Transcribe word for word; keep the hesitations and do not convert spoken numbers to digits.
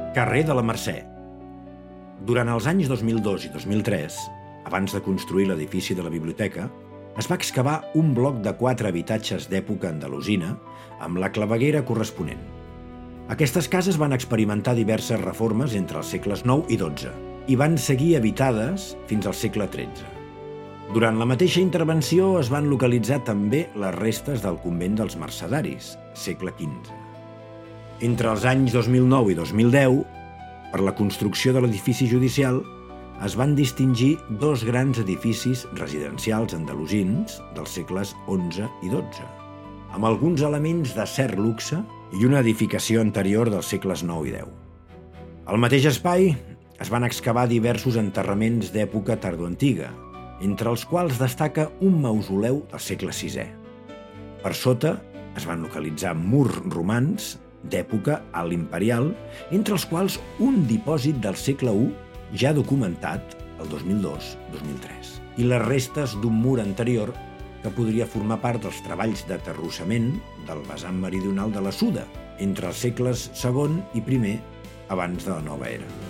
Carrer de la Mercè. Durant els anys dos mil dos i dos mil tres, abans de construir l'edifici de la biblioteca, es va excavar un bloc de quatre habitatges d'època andalusina amb la claveguera corresponent. Aquestes cases van experimentar diverses reformes entre els segles nou i dotze i van seguir habitades fins al segle tretze. Durant la mateixa intervenció es van localitzar també les restes del convent dels Mercedaris, segle quinze. Entre els anys dos mil nou i dos mil deu, per la construcció de l'edifici judicial, es van distingir dos grans edificis residencials andalusins dels segles onze i dotze, amb alguns elements de cert luxe i una edificació anterior dels segles nou i deu. Al mateix espai es van excavar diversos enterraments d'època tardoantiga, entre els quals destaca un mausoleu del segle sisè. Per sota es van localitzar murs romans d'època alt imperial, entre els quals un dipòsit del segle u ja documentat el dos mil dos dos mil tres, i les restes d'un mur anterior que podria formar part dels treballs d'aterrossament del vessant meridional de la Suda, entre els segles segon i primer abans de la nova era.